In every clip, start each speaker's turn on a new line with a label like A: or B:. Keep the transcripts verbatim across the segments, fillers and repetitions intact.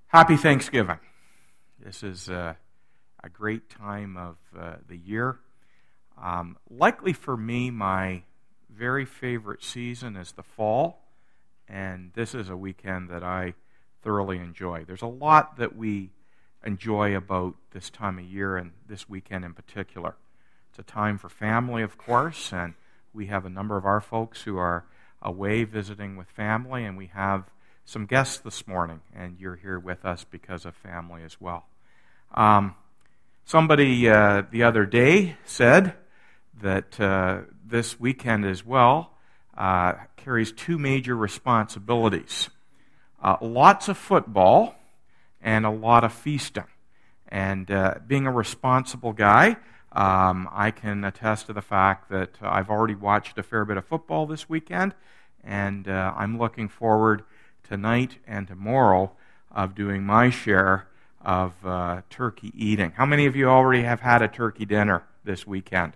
A: Happy Thanksgiving. This is uh, a great time of uh, the year. Um, likely for me, my very favorite season is the fall, and this is a weekend that I thoroughly enjoy. There's a lot that we enjoy about this time of year and this weekend in particular. It's a time for family, of course, and we have a number of our folks who are away visiting with family, and we have some guests this morning, and you're here with us because of family as well. Um, somebody uh, the other day said that uh, this weekend as well uh, carries two major responsibilities. Uh, lots of football and a lot of feasting. And uh, being a responsible guy, um, I can attest to the fact that I've already watched a fair bit of football this weekend, and uh, I'm looking forward tonight and tomorrow of doing my share of uh, turkey eating. How many of you already have had a turkey dinner this weekend?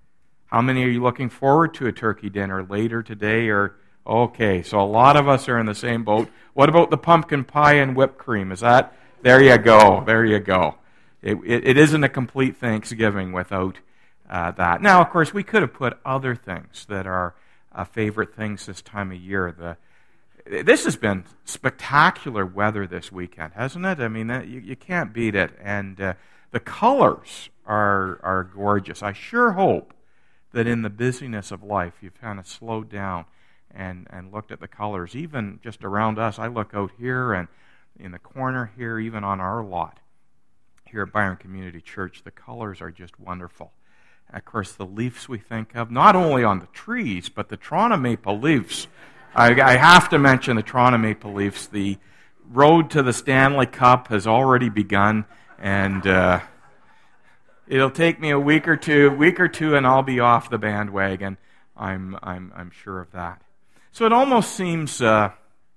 A: How many are you looking forward to a turkey dinner later today? Or okay, so a lot of us are in the same boat. What about the pumpkin pie and whipped cream? Is that, there you go, there you go. It, it, it isn't a complete Thanksgiving without uh, that. Now, of course, we could have put other things that are uh, favorite things this time of year. The This has been spectacular weather this weekend, hasn't it? I mean, you, you can't beat it. And uh, the colors are are gorgeous. I sure hope that in the busyness of life, you've kind of slowed down and, and looked at the colors. Even just around us, I look out here and in the corner here, even on our lot here at Byron Community Church, the colors are just wonderful. And of course, the Leafs we think of, not only on the trees, but the Toronto Maple Leafs. I, I have to mention the Toronto Maple Leafs. The road to the Stanley Cup has already begun, and uh, it'll take me a week or two, week or two, and I'll be off the bandwagon. I'm, I'm, I'm sure of that. So it almost seems uh,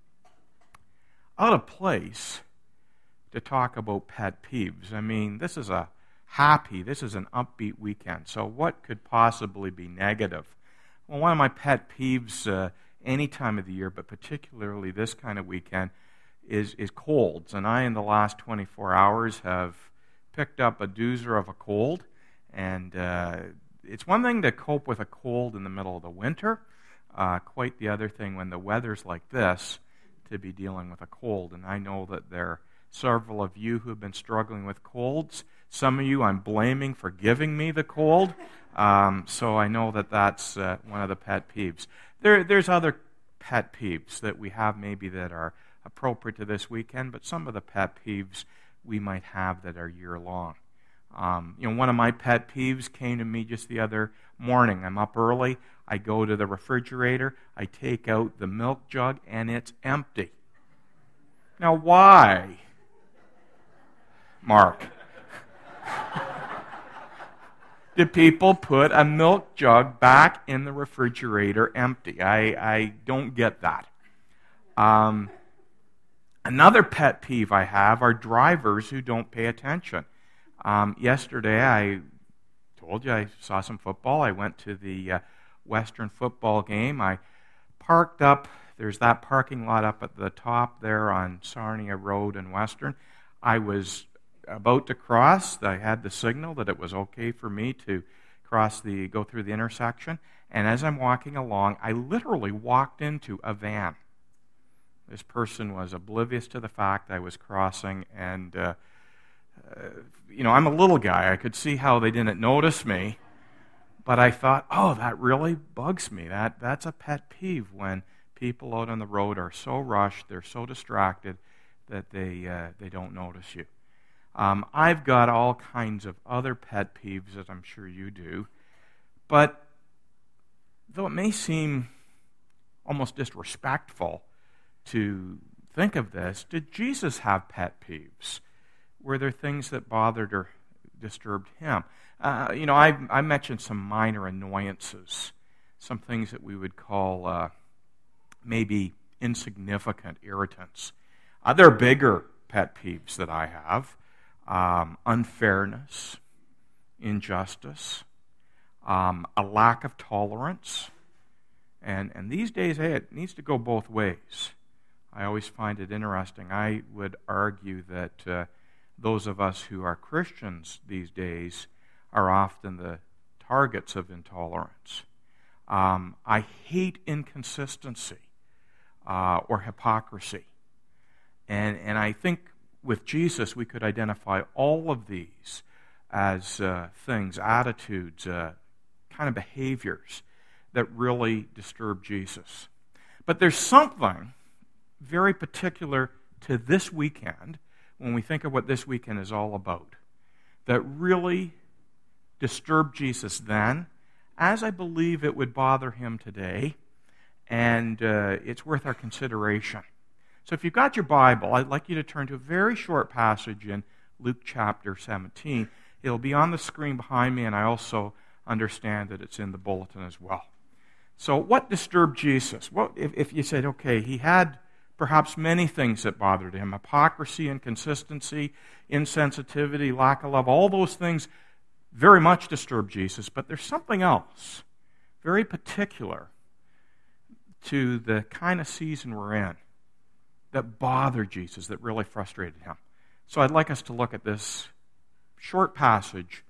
A: out of place to talk about pet peeves. I mean, this is a happy, this is an upbeat weekend. So what could possibly be negative? Well, one of my pet peeves Uh, any time of the year, but particularly this kind of weekend, is, is colds. And I, in the last twenty-four hours, have picked up a doozer of a cold. And uh, it's one thing to cope with a cold in the middle of the winter. Uh, quite the other thing when the weather's like this to be dealing with a cold. And I know that there are several of you who have been struggling with colds. Some of you I'm blaming for giving me the cold. Um, so I know that that's uh, one of the pet peeves. There, there's other pet peeves that we have maybe that are appropriate to this weekend, but some of the pet peeves we might have that are year-long. Um, you know, one of my pet peeves came to me just the other morning. I'm up early. I go to the refrigerator. I take out the milk jug, and it's empty. Now, why, Mark? Do people put a milk jug back in the refrigerator empty? I, I don't get that. Um, another pet peeve I have are drivers who don't pay attention. Um, yesterday, I told you I saw some football. I went to the uh, Western football game. I parked up. There's that parking lot up at the top there on Sarnia Road in Western. I was about to cross. I had the signal that it was okay for me to cross the, go through the intersection. And as I'm walking along, I literally walked into a van. This person was oblivious to the fact I was crossing, and uh, uh, you know, I'm a little guy. I could see how they didn't notice me, but I thought, oh, that really bugs me. That that's a pet peeve when people out on the road are so rushed, they're so distracted that they uh, they don't notice you. Um, I've got all kinds of other pet peeves, as I'm sure you do. But though it may seem almost disrespectful to think of this, did Jesus have pet peeves? Were there things that bothered or disturbed him? Uh, you know, I, I mentioned some minor annoyances, some things that we would call uh, maybe insignificant irritants. Uh, there are bigger pet peeves that I have. Um, unfairness, injustice, um, a lack of tolerance. And, and these days, hey, it needs to go both ways. I always find it interesting. I would argue that uh, those of us who are Christians these days are often the targets of intolerance. Um, I hate inconsistency uh, or hypocrisy. And, and I think with Jesus we could identify all of these as uh, things, attitudes, uh, kind of behaviors that really disturb Jesus. But there's something very particular to this weekend, when we think of what this weekend is all about, that really disturbed Jesus then, as I believe it would bother him today, and uh, it's worth our consideration. So if you've got your Bible, I'd like you to turn to a very short passage in Luke chapter seventeen. It'll be on the screen behind me, and I also understand that it's in the bulletin as well. So what disturbed Jesus? Well, if, if you said, okay, he had perhaps many things that bothered him: hypocrisy, inconsistency, insensitivity, lack of love, all those things very much disturbed Jesus. But there's something else very particular to the kind of season we're in that bothered Jesus, that really frustrated him. So I'd like us to look at this short passage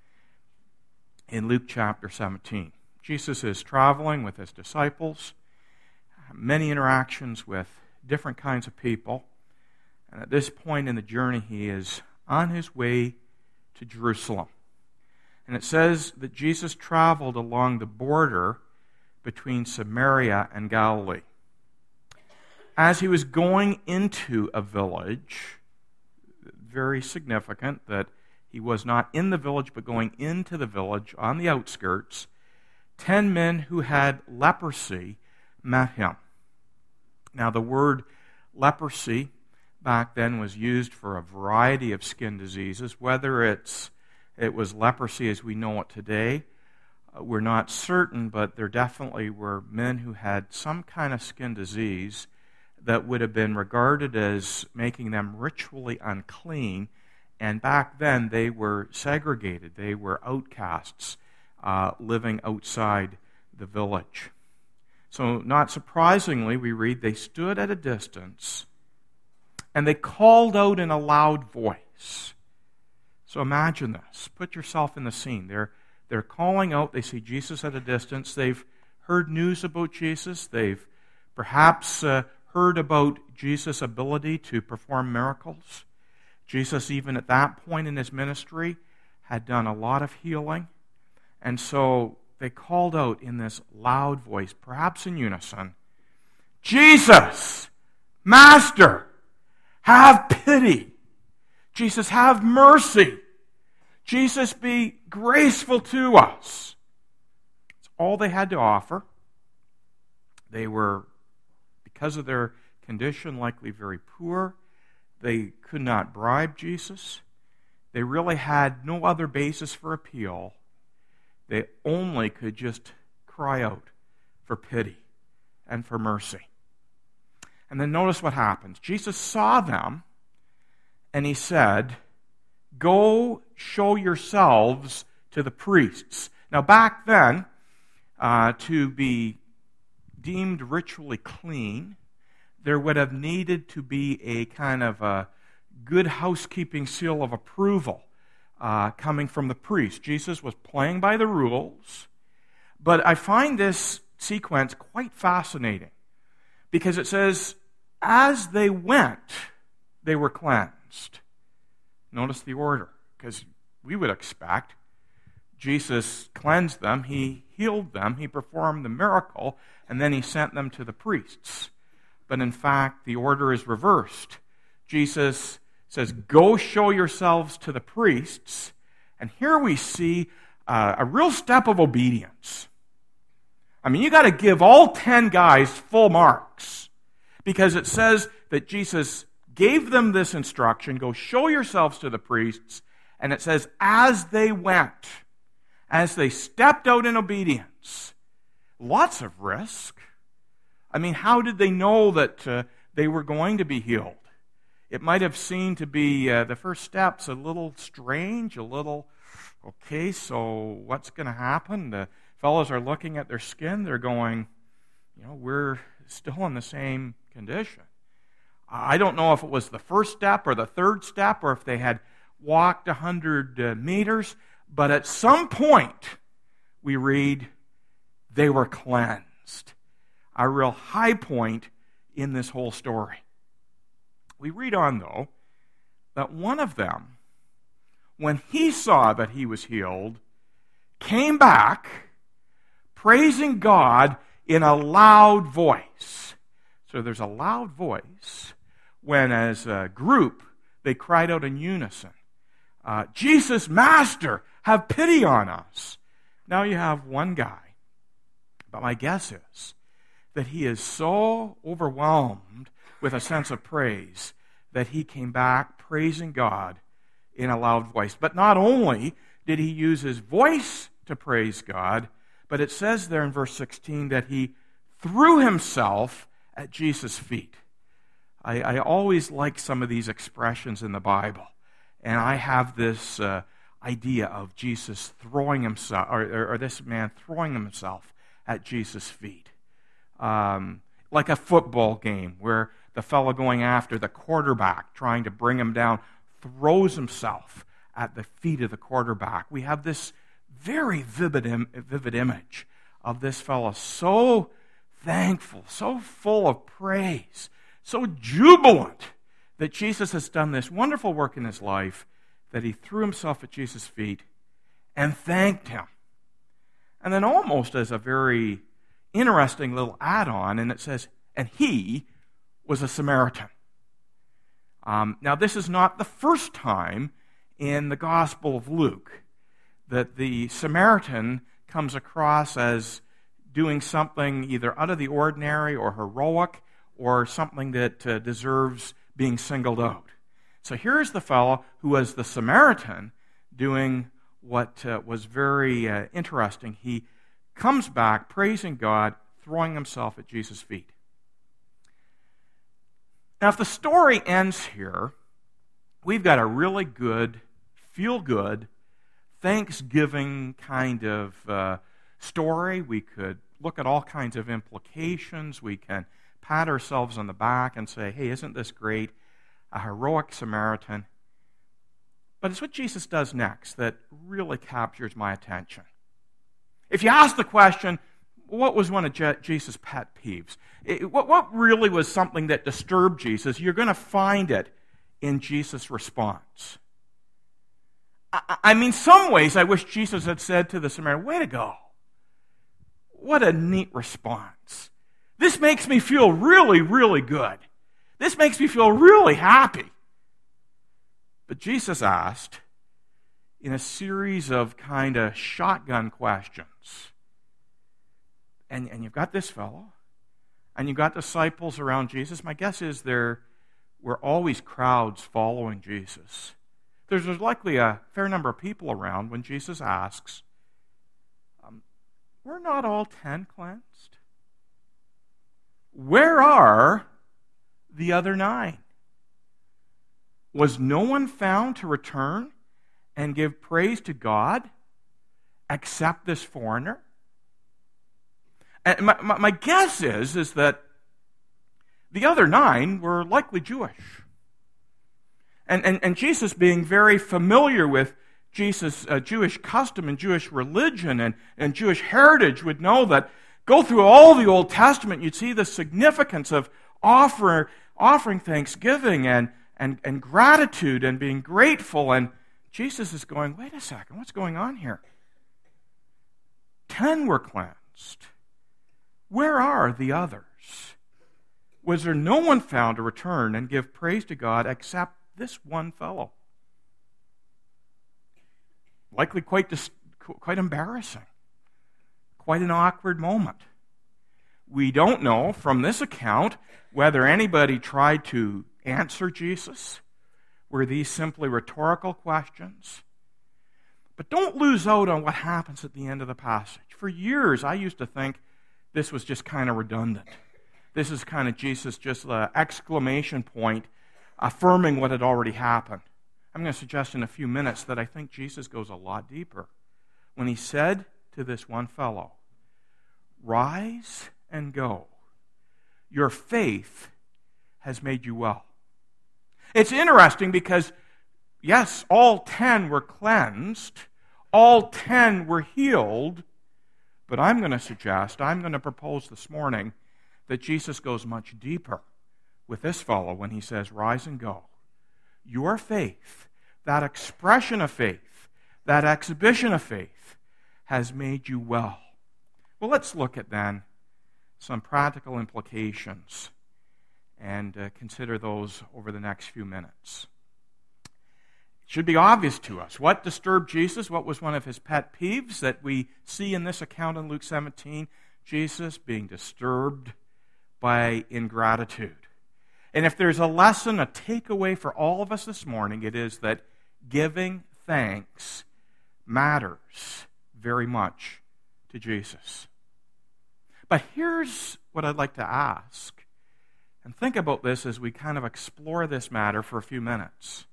A: in Luke chapter seventeen. Jesus is traveling with his disciples, many interactions with different kinds of people, and at this point in the journey he is on his way to Jerusalem. And it says that Jesus traveled along the border between Samaria and Galilee. As he was going into a village, very significant that he was not in the village but going into the village on the outskirts, ten men who had leprosy met him. Now the word leprosy back then was used for a variety of skin diseases. Whether it's it was leprosy as we know it today, uh, we're not certain, but there definitely were men who had some kind of skin disease that would have been regarded as making them ritually unclean, and back then they were segregated. They were outcasts uh, living outside the village. So not surprisingly, we read, they stood at a distance and they called out in a loud voice. So imagine this. Put yourself in the scene. They're, they're calling out. They see Jesus at a distance. They've heard news about Jesus. They've perhaps uh, heard about Jesus' ability to perform miracles. Jesus, even at that point in his ministry, had done a lot of healing. And so they called out in this loud voice, perhaps in unison, "Jesus, Master, have pity. Jesus, have mercy. Jesus, be graceful to us." It's all they had to offer. They were, because of their condition, likely very poor. They could not bribe Jesus. They really had no other basis for appeal. They only could just cry out for pity and for mercy. And then notice what happens. Jesus saw them, and he said, "Go show yourselves to the priests." Now back then, uh, to be deemed ritually clean, there would have needed to be a kind of a good housekeeping seal of approval uh, coming from the priest. Jesus was playing by the rules, but I find this sequence quite fascinating because it says, as they went, they were cleansed. Notice the order, because we would expect Jesus cleansed them, he healed them, he performed the miracle, and then he sent them to the priests. But in fact, the order is reversed. Jesus says, "Go show yourselves to the priests." And here we see uh, a real step of obedience. I mean, you got to give all ten guys full marks, because it says that Jesus gave them this instruction, "Go show yourselves to the priests," and it says, as they went, as they stepped out in obedience. Lots of risk. I mean, how did they know that uh, they were going to be healed? It might have seemed to be uh, the first steps a little strange, a little, okay, so what's going to happen? The fellows are looking at their skin. They're going, you know, we're still in the same condition. I don't know if it was the first step or the third step or if they had walked a hundred uh, meters, but at some point we read they were cleansed. A real high point in this whole story. We read on, though, that one of them, when he saw that he was healed, came back praising God in a loud voice. So there's a loud voice when, as a group, they cried out in unison, uh, Jesus, Master, have pity on us. Now you have one guy, but my guess is that he is so overwhelmed with a sense of praise that he came back praising God in a loud voice. But not only did he use his voice to praise God, but it says there in verse sixteen that he threw himself at Jesus' feet. I, I always like some of these expressions in the Bible, and I have this uh, idea of Jesus throwing himself, or, or, or this man throwing himself at Jesus' feet. Um, like a football game where the fellow going after the quarterback, trying to bring him down, throws himself at the feet of the quarterback. We have this very vivid, Im- vivid image of this fellow so thankful, so full of praise, so jubilant that Jesus has done this wonderful work in his life that he threw himself at Jesus' feet and thanked him. And then almost as a very interesting little add-on, and it says, and he was a Samaritan. Um, now, this is not the first time in the Gospel of Luke that the Samaritan comes across as doing something either out of the ordinary or heroic or something that uh, deserves being singled out. So here's the fellow who was the Samaritan doing what uh, was very uh, interesting. He comes back praising God, throwing himself at Jesus' feet. Now, if the story ends here, we've got a really good, feel-good, Thanksgiving kind of uh, story. We could look at all kinds of implications. We can pat ourselves on the back and say, hey, isn't this great? A heroic Samaritan. But it's what Jesus does next that really captures my attention. If you ask the question, what was one of Je- Jesus' pet peeves? It, what, what really was something that disturbed Jesus? You're going to find it in Jesus' response. I, I mean, some ways I wish Jesus had said to the Samaritan, way to go. What a neat response. This makes me feel really, really good. This makes me feel really happy. But Jesus asked, in a series of kind of shotgun questions, and, and you've got this fellow, and you've got disciples around Jesus. My guess is there were always crowds following Jesus. There's, there's likely a fair number of people around when Jesus asks, um, were not all ten cleansed? Where are the other nine? Was no one found to return and give praise to God except this foreigner? And my, my, my guess is, is that the other nine were likely Jewish. And, and, and Jesus, being very familiar with Jesus' uh, Jewish custom and Jewish religion and, and Jewish heritage, would know that go through all the Old Testament, you'd see the significance of offer, offering thanksgiving and, and, and gratitude and being grateful. And Jesus is going, wait a second, what's going on here? Ten were cleansed. Where are the others? Was there no one found to return and give praise to God except this one fellow? Likely quite, dis- quite embarrassing. Quite an awkward moment. We don't know from this account whether anybody tried to answer Jesus. Were these simply rhetorical questions? But don't lose out on what happens at the end of the passage. For years, I used to think this was just kind of redundant. This is kind of Jesus just an exclamation point affirming what had already happened. I'm going to suggest in a few minutes that I think Jesus goes a lot deeper. When he said to this one fellow, rise and go. Your faith has made you well. It's interesting because, yes, all ten were cleansed, all ten were healed, but I'm going to suggest, I'm going to propose this morning that Jesus goes much deeper with this fellow when he says, rise and go. Your faith, that expression of faith, that exhibition of faith, has made you well. Well, let's look at then some practical implications and uh, consider those over the next few minutes. It should be obvious to us what disturbed Jesus, what was one of his pet peeves that we see in this account in Luke seventeen, Jesus being disturbed by ingratitude. And if there's a lesson, a takeaway for all of us this morning, it is that giving thanks matters very much to Jesus. But here's what I'd like to ask, and think about this as we kind of explore this matter for a few minutes.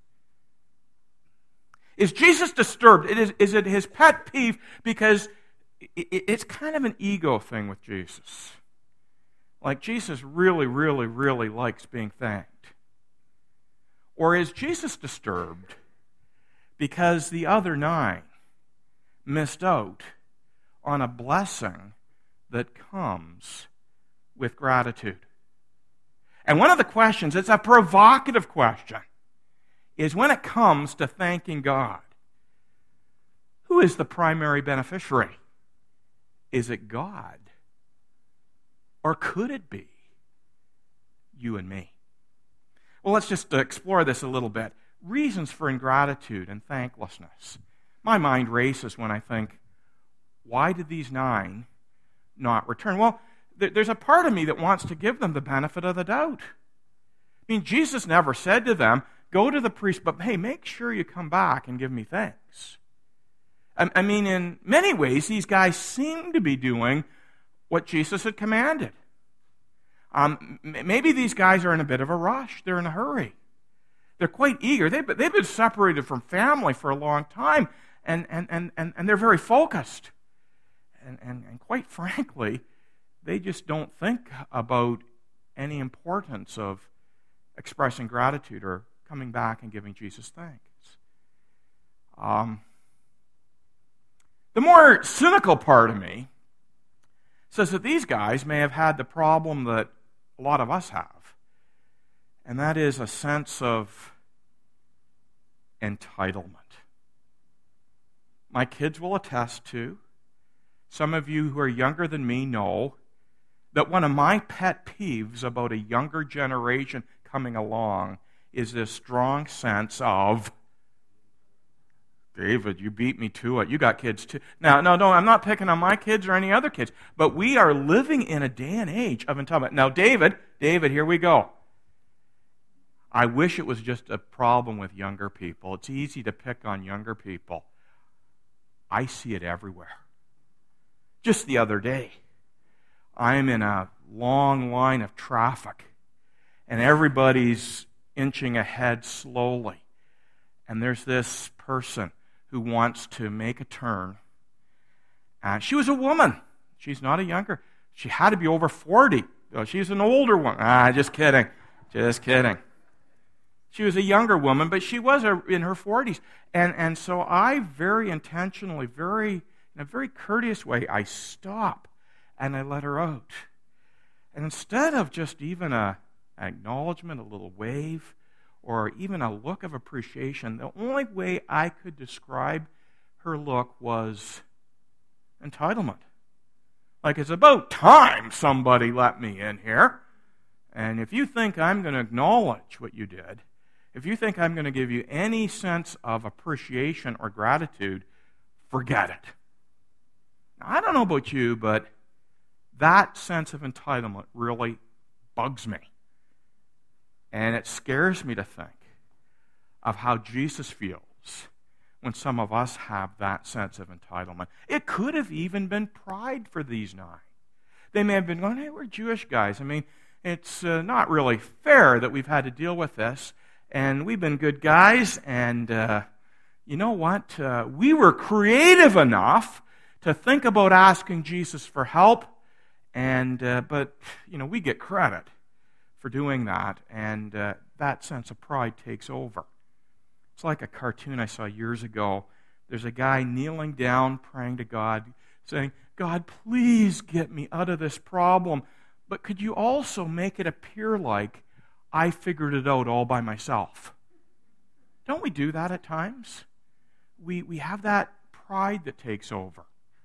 A: Is Jesus disturbed? It is, is it his pet peeve? Because it, it's kind of an ego thing with Jesus. Like Jesus really, really, really likes being thanked. Or is Jesus disturbed because the other nine missed out on a blessing that comes with gratitude? And one of the questions, it's a provocative question, is when it comes to thanking God, who is the primary beneficiary? Is it God? Or could it be you and me? Well, let's just explore this a little bit. Reasons for ingratitude and thanklessness. My mind races when I think, why did these nine not return? Well, there's a part of me that wants to give them the benefit of the doubt. I mean, Jesus never said to them, go to the priest, but hey, make sure you come back and give me thanks. I mean, in many ways, these guys seem to be doing what Jesus had commanded. Um, maybe these guys are in a bit of a rush. They're in a hurry. They're quite eager. They've, they've been separated from family for a long time, and, and, and, and, and they're very focused. And, and, and quite frankly, they just don't think about any importance of expressing gratitude or coming back and giving Jesus thanks. Um, the more cynical part of me says that these guys may have had the problem that a lot of us have, and that is a sense of entitlement. My kids will attest to, some of you who are younger than me know, that one of my pet peeves about a younger generation coming along is this strong sense of, David, you beat me to it. You got kids too. Now, no, no, I'm not picking on my kids or any other kids, but we are living in a day and age of entitlement. Now, David, David, here we go. I wish it was just a problem with younger people. It's easy to pick on younger people. I see it everywhere. Just the other day, I'm in a long line of traffic, and everybody's inching ahead slowly. And there's this person who wants to make a turn. And she was a woman. She's not a younger. She had to be over forty. She's an older one. Ah, just kidding. Just kidding. She was a younger woman, but she was in her forties. And, and so I very intentionally, very in a very courteous way, I stop and I let her out. And instead of just even a acknowledgement, a little wave, or even a look of appreciation, the only way I could describe her look was entitlement. Like, it's about time somebody let me in here. And if you think I'm going to acknowledge what you did, if you think I'm going to give you any sense of appreciation or gratitude, forget it. Now, I don't know about you, but that sense of entitlement really bugs me. And it scares me to think of how Jesus feels when some of us have that sense of entitlement. It could have even been pride for these nine. They may have been going, hey, we're Jewish guys. I mean, it's uh, not really fair that we've had to deal with this, and we've been good guys, and uh, you know what? Uh, we were creative enough to think about asking Jesus for help, and uh, but, you know, we get credit for doing that, and uh, that sense of pride takes over. It's like a cartoon I saw years ago. There's a guy kneeling down, praying to God, saying, God, please get me out of this problem, but could you also make it appear like I figured it out all by myself? Don't we do that at times? We, we have that pride that takes over.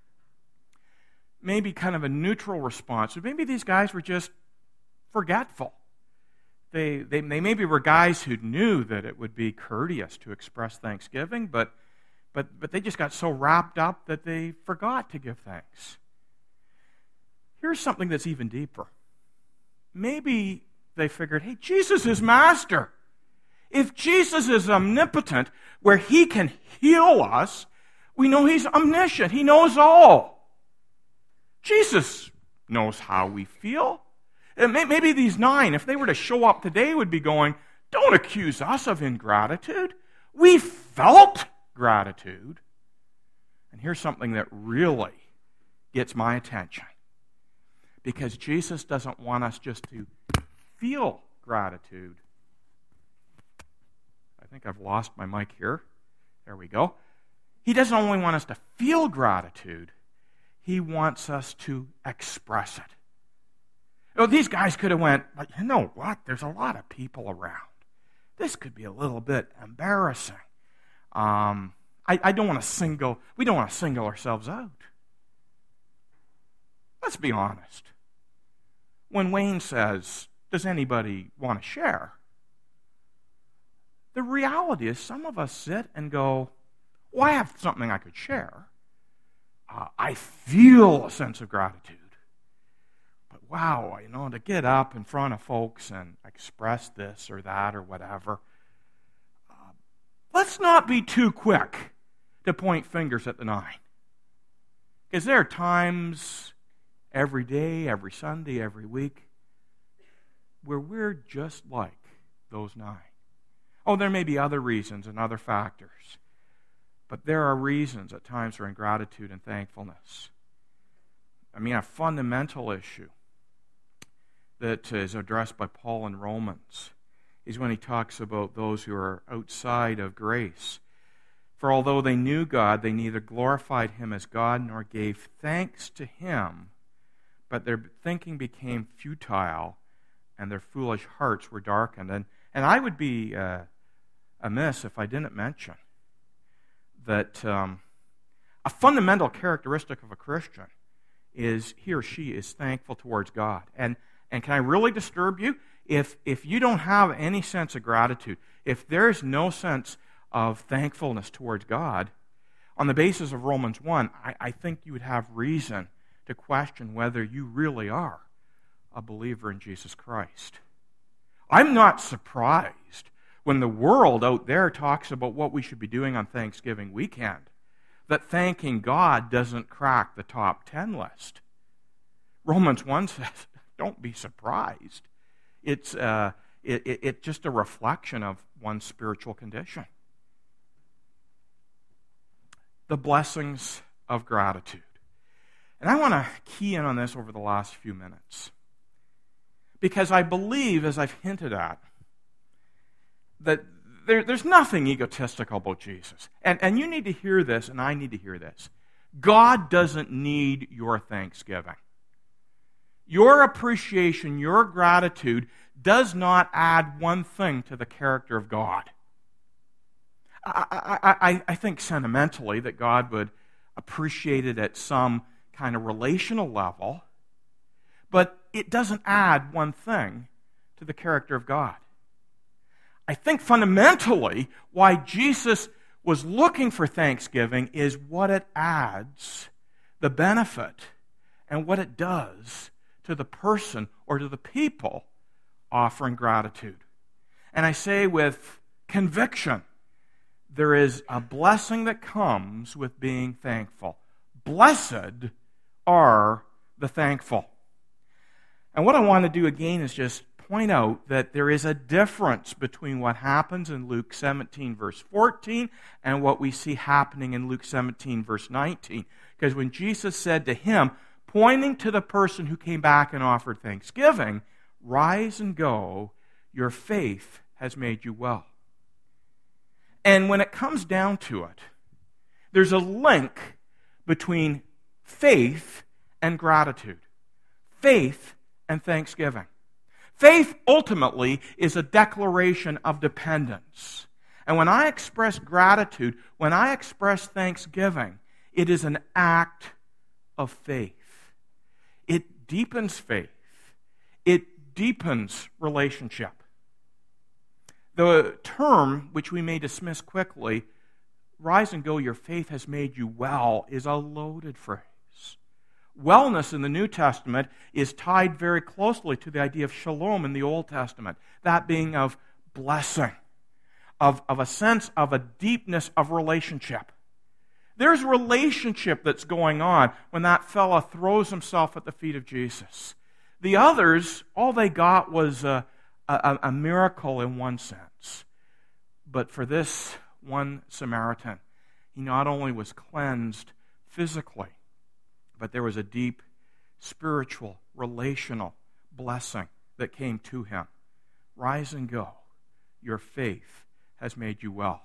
A: Maybe kind of a neutral response. Maybe these guys were just forgetful. They, they, they maybe were guys who knew that it would be courteous to express thanksgiving, but, but, but they just got so wrapped up that they forgot to give thanks. Here's something that's even deeper. Maybe they figured, hey, Jesus is master. If Jesus is omnipotent, where he can heal us, we know he's omniscient. He knows all. Jesus knows how we feel. Maybe these nine, if they were to show up today, would be going, don't accuse us of ingratitude. We felt gratitude. And here's something that really gets my attention. Because Jesus doesn't want us just to feel gratitude. I think I've lost my mic here. There we go. He doesn't only want us to feel gratitude, he wants us to express it. Oh, these guys could have went, but you know what? There's a lot of people around. This could be a little bit embarrassing. Um, I, I don't want to single, we don't want to single ourselves out. Let's be honest. When Wayne says, does anybody want to share? The reality is some of us sit and go, well, I have something I could share. Uh, I feel a sense of gratitude. But wow, you know, to get up in front of folks and express this or that or whatever, uh, let's not be too quick to point fingers at the nine. Because there are times every day, every Sunday, every week, where we're just like those nine. Oh, there may be other reasons and other factors, but there are reasons at times for ingratitude and thankfulness. I mean, a fundamental issue that is addressed by Paul in Romans is when he talks about those who are outside of grace. For although they knew God, they neither glorified him as God nor gave thanks to him, but their thinking became futile and their foolish hearts were darkened. And, and I would be uh, amiss if I didn't mention that um, a fundamental characteristic of a Christian is he or she is thankful towards God. And and can I really disturb you? If if you don't have any sense of gratitude, if there's no sense of thankfulness towards God, on the basis of Romans one, I, I think you would have reason to question whether you really are a believer in Jesus Christ. I'm not surprised when the world out there talks about what we should be doing on Thanksgiving weekend, that thanking God doesn't crack the top ten list. Romans one says, don't be surprised. It's uh, it, it, it's just a reflection of one's spiritual condition. The blessings of gratitude. And I want to key in on this over the last few minutes. Because I believe, as I've hinted at, that there, there's nothing egotistical about Jesus. And, and you need to hear this, and I need to hear this. God doesn't need your thanksgiving. Your appreciation, your gratitude does not add one thing to the character of God. I, I, I, I think sentimentally that God would appreciate it at some kind of relational level, but it doesn't add one thing to the character of God. I think fundamentally why Jesus was looking for thanksgiving is what it adds, the benefit, and what it does to the person or to the people offering gratitude. And I say with conviction, there is a blessing that comes with being thankful. Blessed are the thankful. And what I want to do again is just point out that there is a difference between what happens in Luke seventeen, verse fourteen, and what we see happening in Luke seventeen, verse nineteen. Because when Jesus said to him, pointing to the person who came back and offered thanksgiving, rise and go, your faith has made you well. And when it comes down to it, there's a link between faith and gratitude, faith and thanksgiving. Faith ultimately is a declaration of dependence. And when I express gratitude, when I express thanksgiving, it is an act of faith. It deepens faith. It deepens relationship. The term, which we may dismiss quickly, rise and go, your faith has made you well, is a loaded phrase. Wellness in the New Testament is tied very closely to the idea of shalom in the Old Testament, that being of blessing, of, of a sense of a deepness of relationship. There's relationship that's going on when that fella throws himself at the feet of Jesus. The others, all they got was a, a, a miracle in one sense. But for this one Samaritan, he not only was cleansed physically, but there was a deep spiritual, relational blessing that came to him. Rise and go. Your faith has made you well.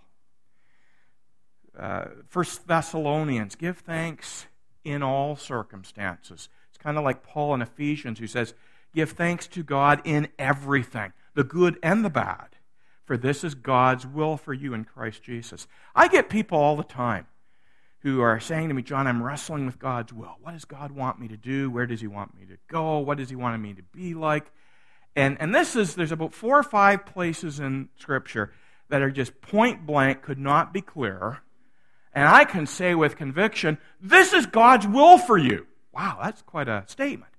A: Uh, First Thessalonians, give thanks in all circumstances. It's kind of like Paul in Ephesians who says, give thanks to God in everything, the good and the bad, for this is God's will for you in Christ Jesus. I get people all the time who are saying to me, John, I'm wrestling with God's will. What does God want me to do? Where does He want me to go? What does He want me to be like? And, and this is, there's about four or five places in Scripture that are just point blank, could not be clearer. And I can say with conviction, this is God's will for you. Wow, that's quite a statement.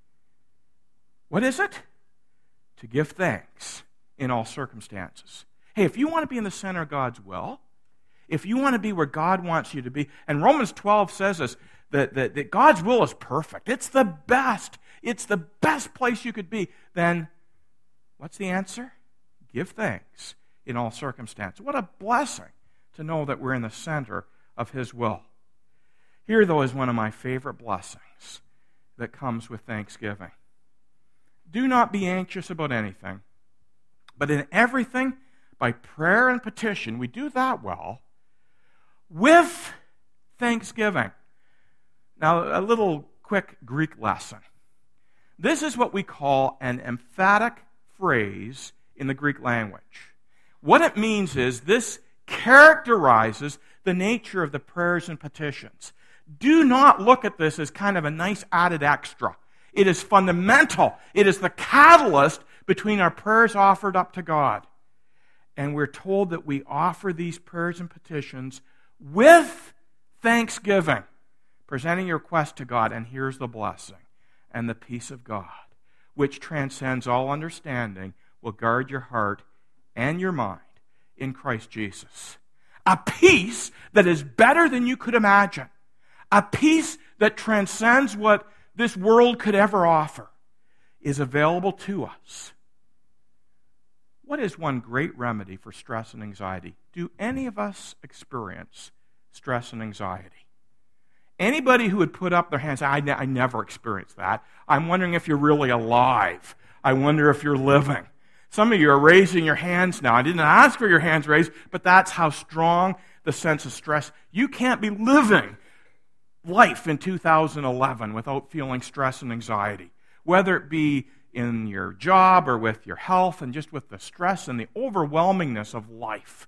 A: What is it? To give thanks in all circumstances. Hey, if you want to be in the center of God's will, if you want to be where God wants you to be, and Romans twelve says this, that, that, that God's will is perfect. It's the best. It's the best place you could be. Then, what's the answer? Give thanks in all circumstances. What a blessing to know that we're in the center of His will. Here, though, is one of my favorite blessings that comes with thanksgiving. Do not be anxious about anything, but in everything, by prayer and petition, we do that well, with thanksgiving. Now, a little quick Greek lesson. This is what we call an emphatic phrase in the Greek language. What it means is this characterizes the nature of the prayers and petitions. Do not look at this as kind of a nice added extra. It is fundamental. It is the catalyst between our prayers offered up to God. And we're told that we offer these prayers and petitions with thanksgiving, presenting your request to God, and here's the blessing. And the peace of God, which transcends all understanding, will guard your heart and your mind in Christ Jesus. A peace that is better than you could imagine. A peace that transcends what this world could ever offer is available to us. What is one great remedy for stress and anxiety? Do any of us experience stress and anxiety? Anybody who would put up their hands, I, ne- I never experienced that. I'm wondering if you're really alive. I wonder if you're living. Some of you are raising your hands now. I didn't ask for your hands raised, but that's how strong the sense of stress. You can't be living life in two thousand eleven without feeling stress and anxiety, whether it be in your job or with your health and just with the stress and the overwhelmingness of life.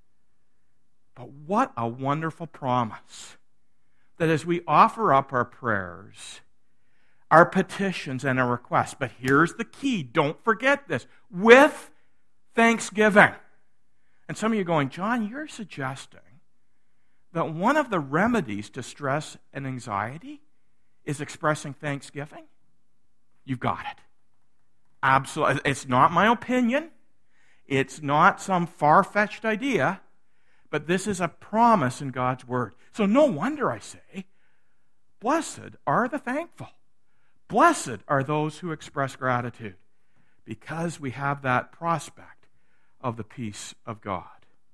A: But what a wonderful promise that as we offer up our prayers, our petitions and our requests, but here's the key, don't forget this, with thanksgiving. And some of you are going, John, you're suggesting that one of the remedies to stress and anxiety is expressing thanksgiving? You've got it. Absolutely. It's not my opinion. It's not some far-fetched idea, but this is a promise in God's Word. So no wonder I say, blessed are the thankful. Blessed are those who express gratitude, because we have that prospect of the peace of God.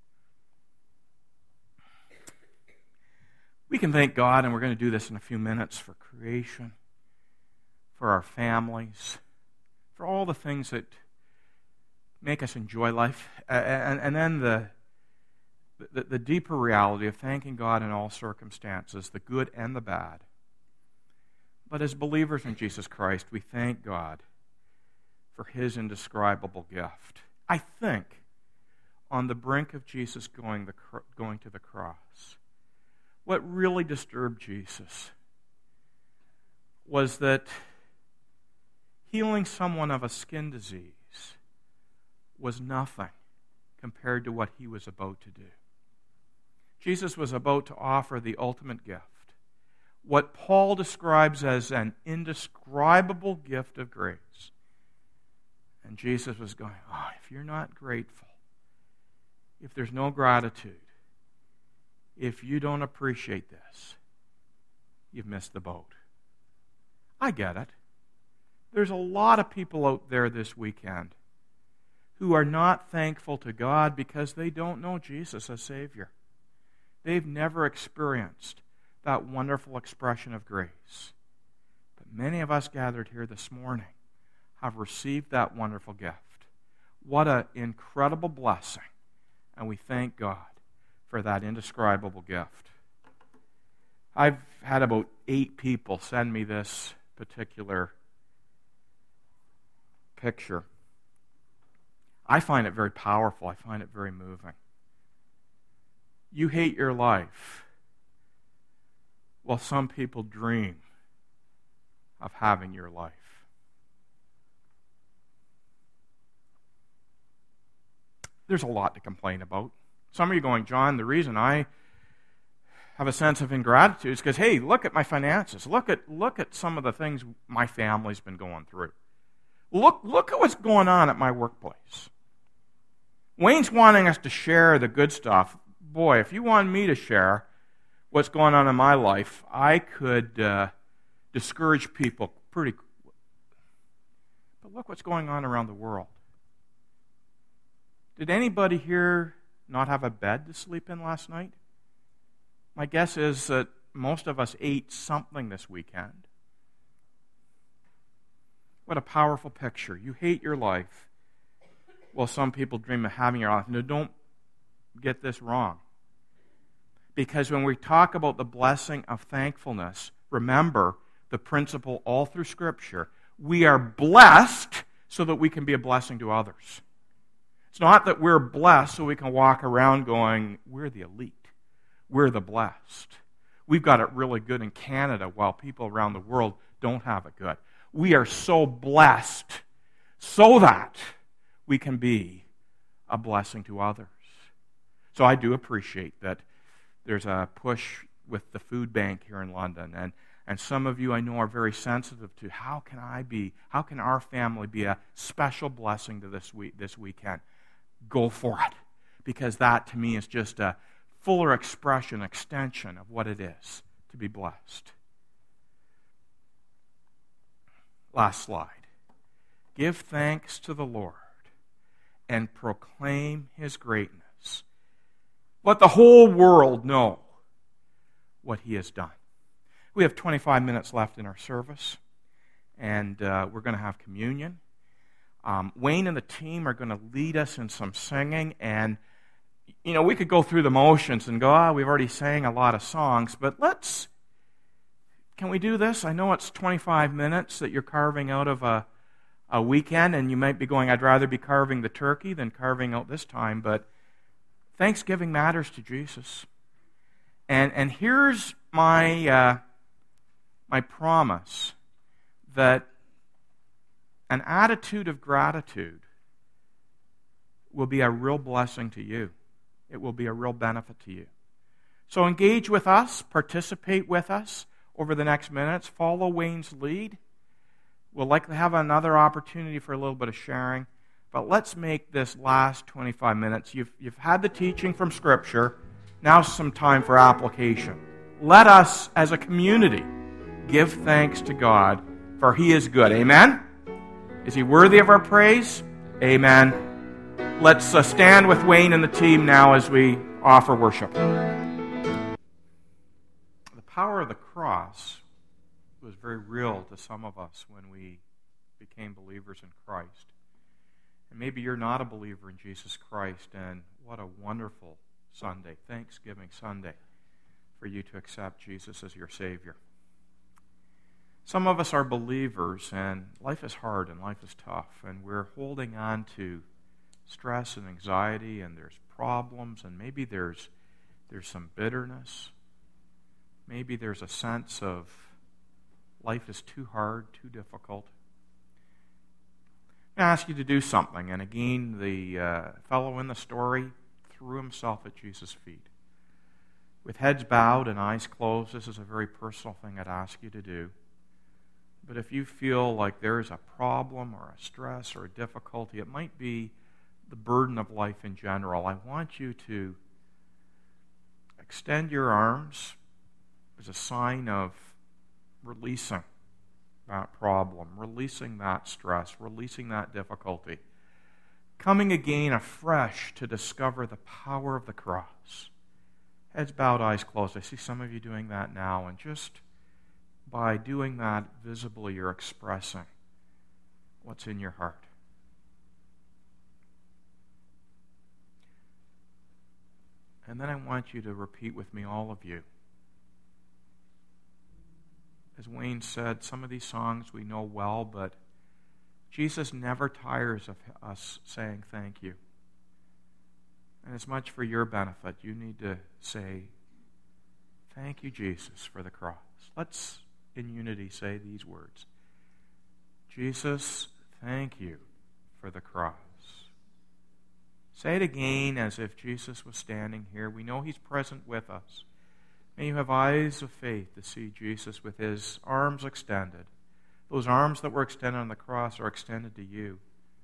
A: We can thank God, and we're going to do this in a few minutes, for creation, for our families, for all the things that make us enjoy life, and, and then the, the, the deeper reality of thanking God in all circumstances, the good and the bad. But as believers in Jesus Christ, we thank God for his indescribable gift. I think on the brink of Jesus going, the, going to the cross, what really disturbed Jesus was that healing someone of a skin disease was nothing compared to what he was about to do. Jesus was about to offer the ultimate gift, what Paul describes as an indescribable gift of grace. And Jesus was going, oh, if you're not grateful, if there's no gratitude, if you don't appreciate this, you've missed the boat. I get it. There's a lot of people out there this weekend who are not thankful to God because they don't know Jesus as Savior. They've never experienced that wonderful expression of grace. But many of us gathered here this morning have received that wonderful gift. What an incredible blessing. And we thank God for that indescribable gift. I've had about eight people send me this particular picture. I find it very powerful. I find it very moving. You hate your life, while some people dream of having your life. There's a lot to complain about. Some of you going, John, the reason I have a sense of ingratitude is because, hey, look at my finances. Look at look at some of the things my family's been going through. Look, look at what's going on at my workplace. Wayne's wanting us to share the good stuff. Boy, if you want me to share what's going on in my life, I could uh, discourage people pretty quickly. But look what's going on around the world. Did anybody here not have a bed to sleep in last night? My guess is that most of us ate something this weekend. What a powerful picture. You hate your life, while some people dream of having your life. Now, don't get this wrong. Because when we talk about the blessing of thankfulness, remember the principle all through Scripture. We are blessed so that we can be a blessing to others. It's not that we're blessed so we can walk around going, we're the elite. We're the blessed. We've got it really good in Canada while people around the world don't have it good. We are so blessed so that we can be a blessing to others. So I do appreciate that there's a push with the food bank here in London, and, and some of you I know are very sensitive to how can I be, how can our family be a special blessing to this week, this weekend? Go for it, because that to me is just a fuller expression, extension of what it is to be blessed. Last slide. Give thanks to the Lord and proclaim his greatness. Let the whole world know what he has done. We have twenty-five minutes left in our service, and uh, we're going to have communion. Um, Wayne and the team are going to lead us in some singing, and you know, we could go through the motions and go, ah, oh, we've already sang a lot of songs, but let's, can we do this? I know it's twenty-five minutes that you're carving out of a, a weekend, and you might be going, I'd rather be carving the turkey than carving out this time, but Thanksgiving matters to Jesus. And and here's my uh, my promise that an attitude of gratitude will be a real blessing to you. It will be a real benefit to you. So engage with us, participate with us over the next minutes, follow Wayne's lead. We'll likely have another opportunity for a little bit of sharing. But let's make this last twenty-five minutes. You've, you've had the teaching from Scripture. Now some time for application. Let us, as a community, give thanks to God, for he is good. Amen? Is he worthy of our praise? Amen. Let's uh, stand with Wayne and the team now as we offer worship. The power of the cross was very real to some of us when we became believers in Christ. And maybe you're not a believer in Jesus Christ, and what a wonderful Sunday, Thanksgiving Sunday, for you to accept Jesus as your Savior. Some of us are believers, and life is hard and life is tough, and we're holding on to stress and anxiety, and there's problems, and maybe there's there's some bitterness. Maybe there's a sense of life is too hard, too difficult. I'm going to ask you to do something, and again, the uh, fellow in the story threw himself at Jesus' feet. With heads bowed and eyes closed, this is a very personal thing I'd ask you to do. But if you feel like there is a problem or a stress or a difficulty, it might be the burden of life in general. I want you to extend your arms as a sign of releasing that problem, releasing that stress, releasing that difficulty. Coming again afresh to discover the power of the cross. Heads bowed, eyes closed. I see some of you doing that now, and just by doing that visibly, you're expressing what's in your heart. And then I want you to repeat with me, all of you. As Wayne said, some of these songs we know well, but Jesus never tires of us saying thank you. And as much for your benefit, you need to say, thank you, Jesus, for the cross. Let's, in unity, say these words. Jesus, thank you for the cross. Say it again as if Jesus was standing here. We know he's present with us. May you have eyes of faith to see Jesus with his arms extended. Those arms that were extended on the cross are extended to you.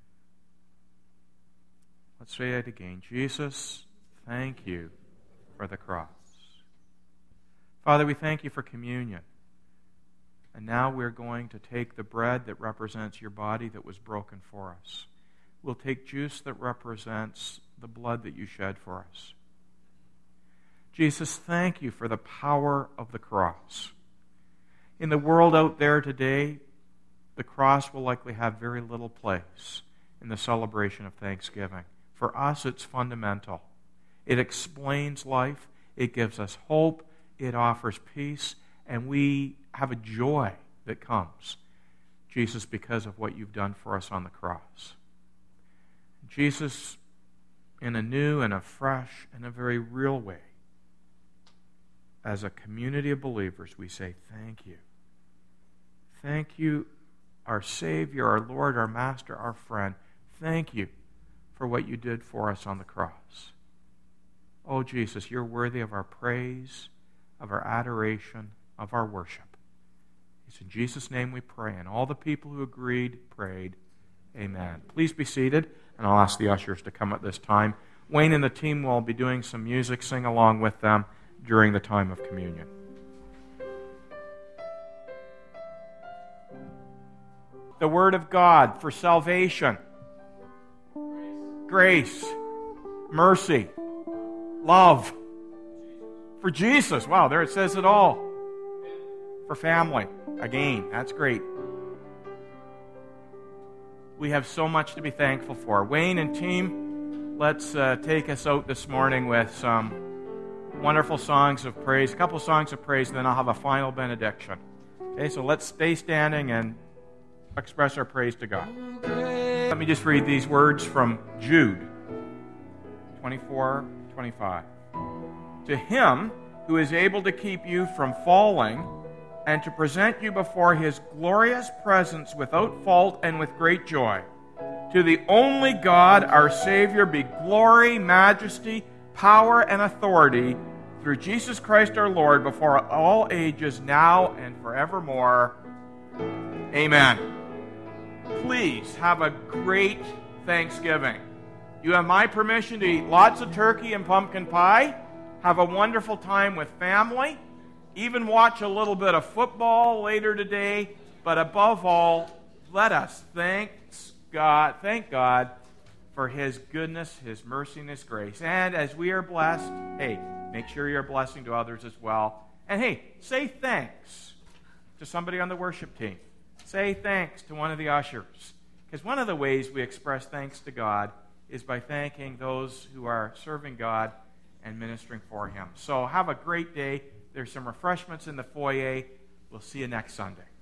A: Let's say it again. Jesus, thank you for the cross. Father, we thank you for communion. And now we're going to take the bread that represents your body that was broken for us. We'll take juice that represents the blood that you shed for us. Jesus, thank you for the power of the cross. In the world out there today, the cross will likely have very little place in the celebration of Thanksgiving. For us, it's fundamental. It explains life. It gives us hope. It offers peace. And we have a joy that comes, Jesus, because of what you've done for us on the cross. Jesus, in a new and a fresh and a very real way, as a community of believers, we say thank you. Thank you, our Savior, our Lord, our Master, our friend. Thank you for what you did for us on the cross. Oh, Jesus, you're worthy of our praise, of our adoration, of our worship. It's in Jesus' name we pray, and all the people who agreed prayed, amen. Please be seated, and I'll ask the ushers to come at this time. Wayne and the team will be doing some music. Sing along with them during the time of communion. The Word of God for salvation, grace, mercy, love. For Jesus, wow, there it says it all. For family, again, that's great. We have so much to be thankful for. Wayne and team, let's uh, take us out this morning with some wonderful songs of praise, a couple of songs of praise, and then I'll have a final benediction. Okay, so let's stay standing and express our praise to God. Let me just read these words from Jude twenty-four twenty-five. To him who is able to keep you from falling and to present you before his glorious presence without fault and with great joy. To the only God, our Savior, be glory, majesty, power, and authority through Jesus Christ our Lord before all ages, now and forevermore. Amen. Please have a great Thanksgiving. You have my permission to eat lots of turkey and pumpkin pie. Have a wonderful time with family. Even watch a little bit of football later today. But above all, let us thank God, thank God for his goodness, his mercy, and his grace. And as we are blessed, hey, make sure you're a blessing to others as well. And hey, say thanks to somebody on the worship team. say thanks to one of the ushers. Because one of the ways we express thanks to God is by thanking those who are serving God and ministering for Him. So have a great day. There's some refreshments in the foyer. We'll see you next Sunday.